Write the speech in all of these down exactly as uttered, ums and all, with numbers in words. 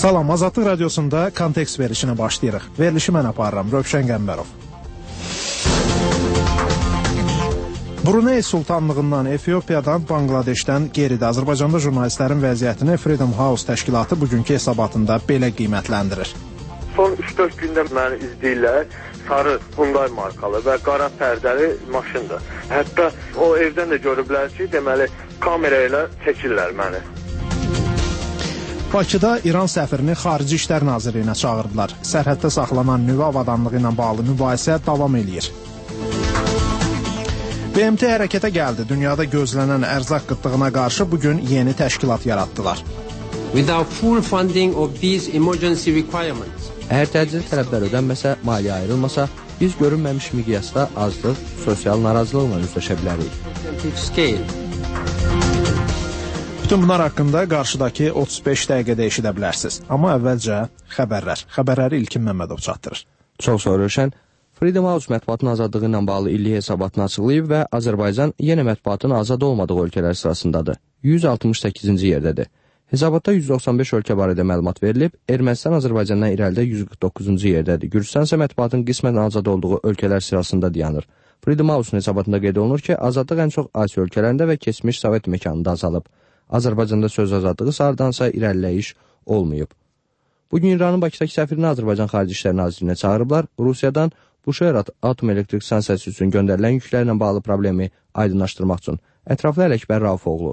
Salam, Azadlıq Radiosunda kontekst verilişinə başlayırıq. Verilişi mən aparıram, Rövşən Qəmbərov. Brunei Sultanlığından, Efiopiyadan, Bangladeşdən geridə Azərbaycanda jurnalistlərin vəziyyətini Freedom House təşkilatı bugünkü hesabatında belə qiymətləndirir. Son üç dörd gündə məni izləyirlər. Sarı Hyundai markalı və qara pərdəli maşındır. Hətta o evdən də görüblər ki, deməli kamera ilə çəkirlər məni. Bakıda İran səfirini Xarici İşlər Nazirliyinə çağırdılar. Sərhəddə saxlanan nüvə avadanlığı ilə bağlı mübahisə davam eləyir. B M T hərəkətə gəldi. Dünyada gözlənən ərzaq qıtlığına qarşı bugün yeni təşkilat yaratdılar. Without full funding of these emergency requirements. Əgər təcili tələblər ödənməsə, maliyyə ayrılmasa, biz görünməmiş miqyasda azlıq, sosial narazılıqla üzləşə bilərik. Bütün bunlar haqqında qarşıdakı otuz beş dəqiqədə eşidə bilərsiniz. Amma əvvəlcə xəbərlər. Xəbərləri İlkin Məmmədov çatdırır. Çox sağ Rövşən. Freedom House mətbuatın azadlığı ilə bağlı illik hesabatını açıqlayıb və Azərbaycan yenə mətbuatın azad olmadığı ölkələr sırasındadır. yüz altmış səkkizinci yerdədir. Hesabatda yüz doxsan beş ölkə barədə məlumat verilib, Ermənistan Azərbaycandan irəlidə yüz qırx doqquzuncu yerdədir. Gürcüstan isə mətbuatın qismən azad olduğu ölkələr sırasında dayanır. Freedom House-un hesabatında qeyd olunur ki, azadlıq ən çox Asiya ölkələrində və keçmiş Sovet məkanında azalıb. Azərbaycanda söz azadlığı sardansa irəliləyiş olmayıb. Bugün İranın Bakıdakı səfirini Azərbaycan Xarici İşlər Nazirliyinə çağırıblar. Rusiyadan Buşehir atom elektrik stansiyası üçün göndərilən yüklərlə bağlı problemi aydınlaşdırmaq üçün. Ətraflı Ələkbər Raufoğlu.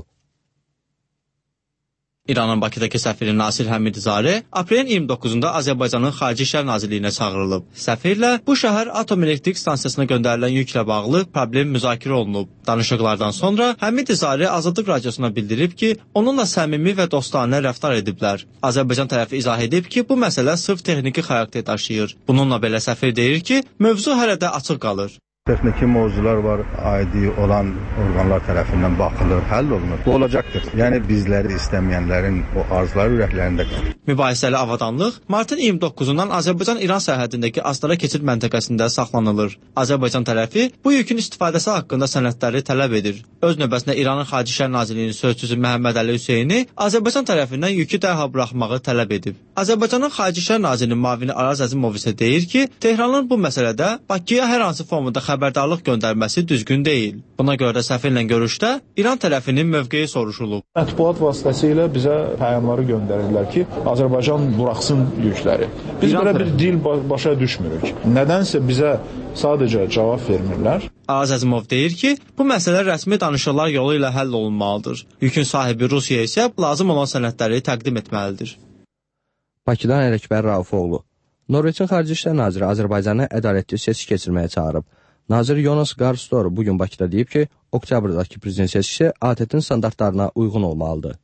İranın Bakıdakı səfiri Nasir Həmidizadə aprelin iyirmi doqquzunda Azərbaycanın Xarici İşlər Nazirliyinə çağırılıb. Səfirlə bu şəhər atom elektrik stansiyasına göndərilən yüklə bağlı problem müzakirə olunub. Danışıqlardan sonra Həmidizadə Azadlıq Radiosuna bildirib ki, onunla səmimi və dostanə rəftar ediblər. Azərbaycan tərəfi izah edib ki, bu məsələ sırf texniki xarakter daşıyır. Bununla belə səfir deyir ki, mövzu hələ də açıq qalır. Texniki mövzular var, aidi olan orqanlar tərəfindən baxılır, həll olunur. Bu olacaqdır. Yəni bizləri istəməyənlərin o arzuları ürəklərində qalır. Mübahisəli avadanlıq martın iyirmi doqquzundan Azərbaycan-İran sərhədindəki Astara keçid məntəqəsində saxlanılır. Azərbaycan tərəfi bu yükün istifadəsi haqqında sənədləri tələb edir. Öz növbəsində İranın Xarici İşlər Nazirliyinin sözçüsü Məhəmməd Əli Hüseyni Azərbaycan tərəfindən yükü dərhal buraxmağı tələb edib. Azərbaycanın Xarici İşlər Nazirliyinin müavini Araz Əzimov isə deyir ki, Tehranın bu məsələdə Bakıya hər hansı formada xəbərdarlıq göndərməsi düzgün deyil. Buna görə də səfirlə görüşdə İran tərəfinin mövqeyi soruşulub. Mətbuat vasitəsilə bizə pəyamları göndərirlər ki, Azərbaycan buraxsın yükləri. Biz İran belə bir dil başa düşmürük. Nədənsə bizə sadəcə cavab vermirlər. Araz Əzimov deyir ki, bu məsələ rəsmi danışıqlar yolu ilə həll olunmalıdır. Yükün sahibi Rusiya isə lazım olan sənədləri təqdim etməlidir. Bakıdan Ələkbər Raufoğlu. Norveçin Xarici İşlər Naziri Azərbaycanı ədalətli seçki keçirməyə çağırıb. Nazir Jonas Gahr Store bugün Bakıda deyib ki, oktyabrdakı prezident seçkisi A T T-in standartlarına uyğun olmalıdır.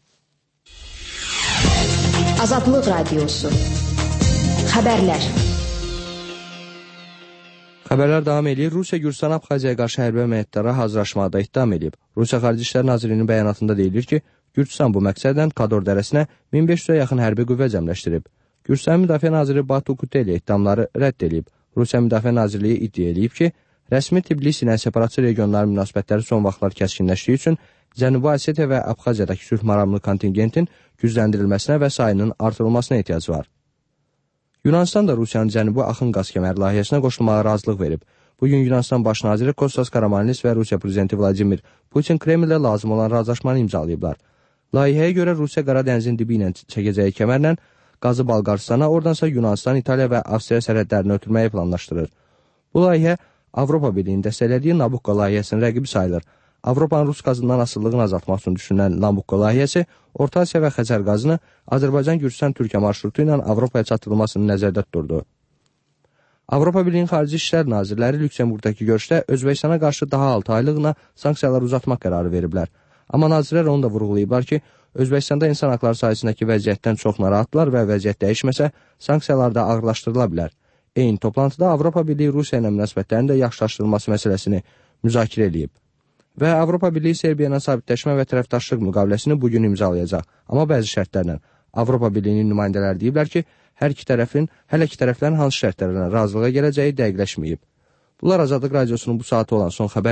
Azadlıq Radiosu. Xəbərlər. Xəbərlər davam edir. Rusiya Gürcüstan Abxaziyaya qarşı hərbi əməliyyatlara hazırlaşmaqda ittiham edib. Rusiya Xarici İşlər Nazirliyinin bəyanatında deyilir ki, Gürcüstan bu məqsədlə Kador dərəsinə min beş yüzə yaxın hərbi qüvvə cəmləşdirib. Gürcüstan Müdafiə Naziri Batu Kuteli ittihamları rədd edib. Rusiya Müdafiə Nazirliyi iddia edib ki, rəsmi Tbilisi ilə separatçı regionların münasibətləri son vaxtlar kəskinləşdiyi üçün Cənubi Osetiya və Abxaziyadakı sülh maramlı kontingentin gücləndirilməsinə və sayının artırılmasına ehtiyac var. Yunanistan da Rusiyanın Cənubi Axın qaz kəməri layihəsinə qoşulmağa razılıq verib. Bugün Yunanistan baş naziri Kostas Karamanlis və Rusiya prezidenti Vladimir Putin Kremllə lazım olan razılaşmanı imzalayıblar. Layihəyə görə Rusiya Qara dənizin dibi ilə çəkəcəyi kəmərlə qazı Balqaristana, oradansa Yunanistan, İtaliya və Avstriya sərhədlərini ötürməyi planlaşdırır. Bu layihə Avropa Birliyinin dəstəklədiyi Nabucco layihəsinin rəqibi sayılır. Avropanın Rus qazından asılılığını azaltmaq üçün düşünülən Nabucco layihəsi Orta Asiya və Xəzər qazını Azərbaycan, Gürcüstan, Türkiyə marşrutu ilə Avropaya çatdırılmasını nəzərdə tuturdu. Avropa Birliyinin Xarici İşlər Nazirləri Lüksemburgdakı görüşdə Özbəkistana qarşı daha altı aylığına sanksiyalar uzatmaq qərarı veriblər. Amma nazirlər onu da vurğulayıblar ki, Özbəkistanda insan haqları sahəsindəki vəziyyətdən çox narahatlar və vəziyyət dəyişməsə, sanksiyalar da ağırlaşdırıla bilər. Eyni toplantıda Avropa Birliyi Rusiya ilə münasibətlərinin də yaxşılaşdırılması məsələsini müzakirə edib. Və Avropa Birliyi Serbiya ilə sabitləşmə və tərəfdaşlıq müqaviləsini bugün imzalayacaq. Amma bəzi şərtlərlə. Avropa Birliyinin nümayəndələri deyiblər ki, hər iki tərəfin, hələ iki tərəflərin hansı şərtlərlə razılığa gələcəyi dəqiqləşməyib. Bunlar Azadlıq Radiosunun bu saatı olan son xəbər.